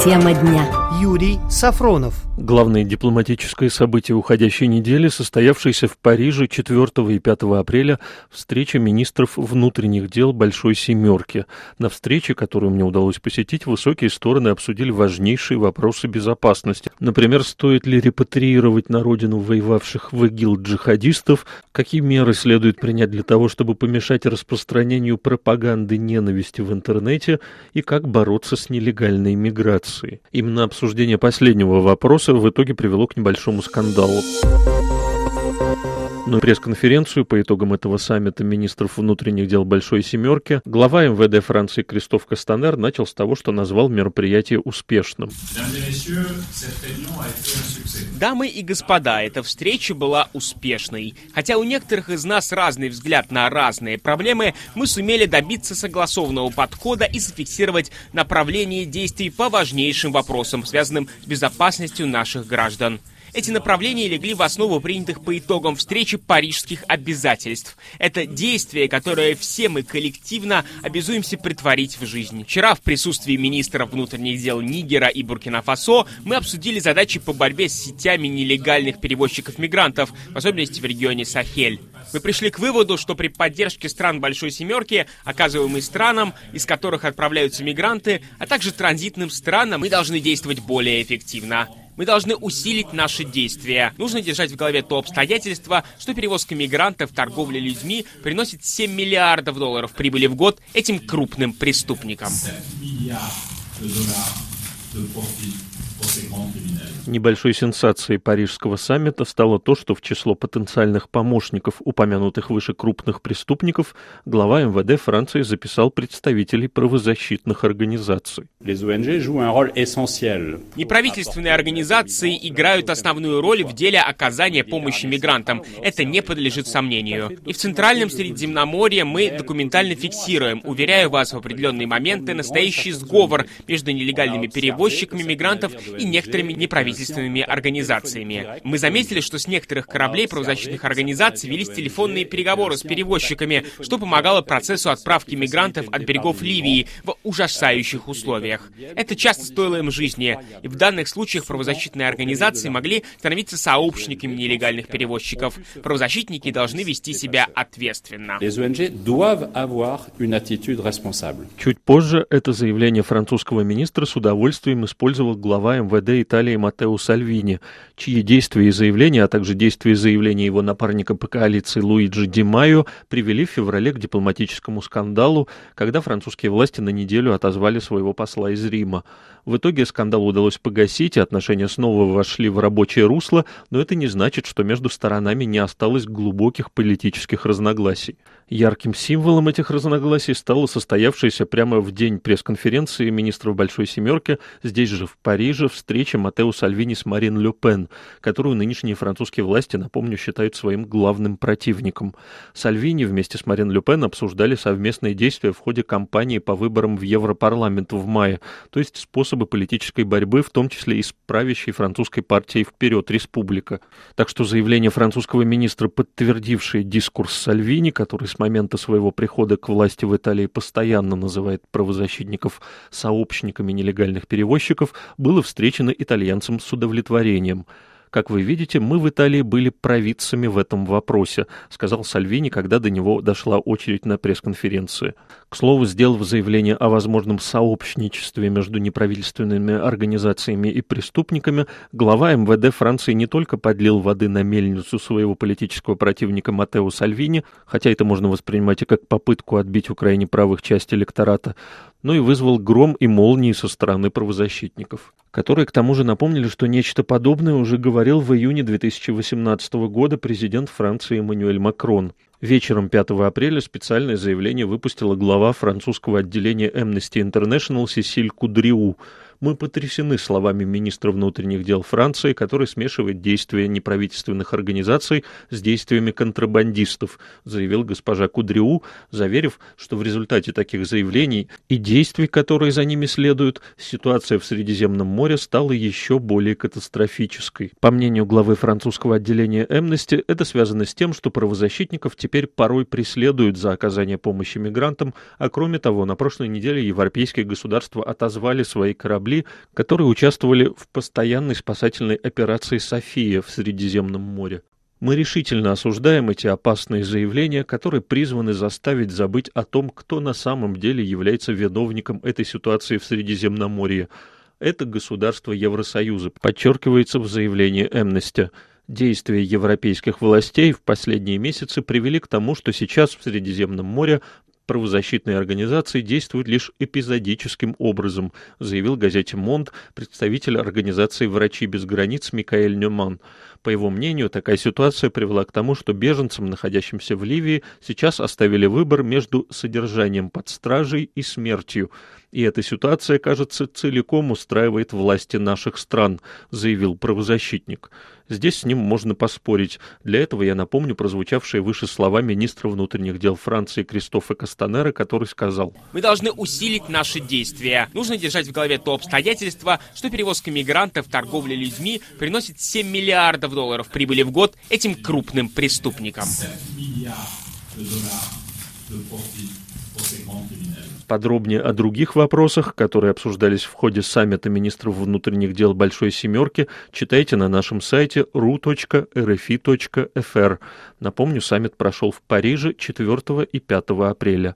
Тема дня. Юрий Сафронов. Главное дипломатическое событие уходящей недели, состоявшееся в Париже 4 и 5 апреля, встреча министров внутренних дел Большой Семерки. На встрече, которую мне удалось посетить, высокие стороны обсудили важнейшие вопросы безопасности. Например, стоит ли репатриировать на родину воевавших в ИГИЛ джихадистов, какие меры следует принять для того, чтобы помешать распространению пропаганды ненависти в интернете и как бороться с нелегальной миграцией. Именно обсуждение последнего вопроса в итоге привело к небольшому скандалу. Но пресс-конференцию по итогам этого саммита министров внутренних дел Большой Семерки глава МВД Франции Кристоф Кастанер начал с того, что назвал мероприятие успешным. Дамы и господа, эта встреча была успешной. Хотя у некоторых из нас разный взгляд на разные проблемы, мы сумели добиться согласованного подхода и зафиксировать направление действий по важнейшим вопросам, связанным с безопасностью наших граждан. Эти направления легли в основу принятых по итогам встречи парижских обязательств. Это действия, которые все мы коллективно обязуемся претворить в жизнь. Вчера в присутствии министров внутренних дел Нигера и Буркина-Фасо мы обсудили задачи по борьбе с сетями нелегальных перевозчиков-мигрантов, в особенности в регионе Сахель. Мы пришли к выводу, что при поддержке стран Большой Семерки, оказываемой странам, из которых отправляются мигранты, а также транзитным странам, мы должны действовать более эффективно. Мы должны усилить наши действия. Нужно держать в голове то обстоятельство, что перевозка мигрантов, торговля людьми приносит 7 миллиардов долларов прибыли в год этим крупным преступникам. Небольшой сенсацией парижского саммита стало то, что в число потенциальных помощников упомянутых выше крупных преступников глава МВД Франции записал представителей правозащитных организаций. Неправительственные организации играют основную роль в деле оказания помощи мигрантам. Это не подлежит сомнению. И в Центральном Средиземноморье мы документально фиксируем, уверяю вас, в определенные моменты настоящий сговор между нелегальными перевозчиками мигрантов и некоторыми неправительственными организациями. Мы заметили, что с некоторых кораблей правозащитных организаций велись телефонные переговоры с перевозчиками, что помогало процессу отправки мигрантов от берегов Ливии в ужасающих условиях. Это часто стоило им жизни, и в данных случаях правозащитные организации могли становиться сообщниками нелегальных перевозчиков. Правозащитники должны вести себя ответственно. Чуть позже это заявление французского министра с удовольствием использовал глава МВД Италии Маттео Сальвини, чьи действия и заявления, а также действия и заявления его напарника по коалиции Луиджи Ди Майо привели в феврале к дипломатическому скандалу, когда французские власти на неделю отозвали своего посла из Рима. В итоге скандал удалось погасить, и отношения снова вошли в рабочее русло, но это не значит, что между сторонами не осталось глубоких политических разногласий. Ярким символом этих разногласий стала состоявшаяся прямо в день пресс-конференции министров Большой Семерки, здесь же в Париже, встреча Маттео Сальвини с Марин Ле Пен, которую нынешние французские власти, напомню, считают своим главным противником. Сальвини вместе с Марин Ле Пен обсуждали совместные действия в ходе кампании по выборам в Европарламент в мае, то есть способы политической борьбы, в том числе и с правящей французской партией «Вперед! Республика». Так что заявление французского министра, подтвердившее дискурс Сальвини, который с момента своего прихода к власти в Италии постоянно называет правозащитников сообщниками нелегальных перевозчиков, было встречено итальянцам с удовлетворением. «Как вы видите, мы в Италии были провидцами в этом вопросе», сказал Сальвини, когда до него дошла очередь на пресс-конференции. К слову, сделав заявление о возможном сообщничестве между неправительственными организациями и преступниками, глава МВД Франции не только подлил воды на мельницу своего политического противника Маттео Сальвини, хотя это можно воспринимать и как попытку отбить у крайне правых часть электората, но и вызвал гром и молнии со стороны правозащитников, которые к тому же напомнили, что нечто подобное уже говорил в июне 2018 года президент Франции Эммануэль Макрон. Вечером 5 апреля специальное заявление выпустила глава французского отделения Amnesty International Сесиль Кудриу. Мы потрясены словами министра внутренних дел Франции, который смешивает действия неправительственных организаций с действиями контрабандистов, заявил госпожа Кудриу, заверив, что в результате таких заявлений и действий, которые за ними следуют, ситуация в Средиземном море стала еще более катастрофической. По мнению главы французского отделения Amnesty, это связано с тем, что правозащитников теперь порой преследуют за оказание помощи мигрантам, а кроме того, на прошлой неделе европейские государства отозвали свои корабли корабли, которые участвовали в постоянной спасательной операции «София» в Средиземном море. Мы решительно осуждаем эти опасные заявления, которые призваны заставить забыть о том, кто на самом деле является виновником этой ситуации в Средиземноморье. Это государство Евросоюза, подчеркивается в заявлении Amnesty. Действия европейских властей в последние месяцы привели к тому, что сейчас в Средиземном море правозащитные организации действуют лишь эпизодическим образом, заявил газете «Монд» представитель организации «Врачи без границ» Микаэль Ньоман. По его мнению, такая ситуация привела к тому, что беженцам, находящимся в Ливии, сейчас оставили выбор между содержанием под стражей и смертью. И эта ситуация, кажется, целиком устраивает власти наших стран, заявил правозащитник. Здесь с ним можно поспорить. Для этого я напомню прозвучавшие выше слова министра внутренних дел Франции Кристофа Кастанера, который сказал: «Мы должны усилить наши действия. Нужно держать в голове то обстоятельство, что перевозка мигрантов, торговля людьми приносит 7 миллиардов долларов прибыли в год этим крупным преступникам». Подробнее о других вопросах, которые обсуждались в ходе саммита министров внутренних дел Большой Семерки, читайте на нашем сайте ru.rfi.fr. Напомню, саммит прошел в Париже 4 и 5 апреля.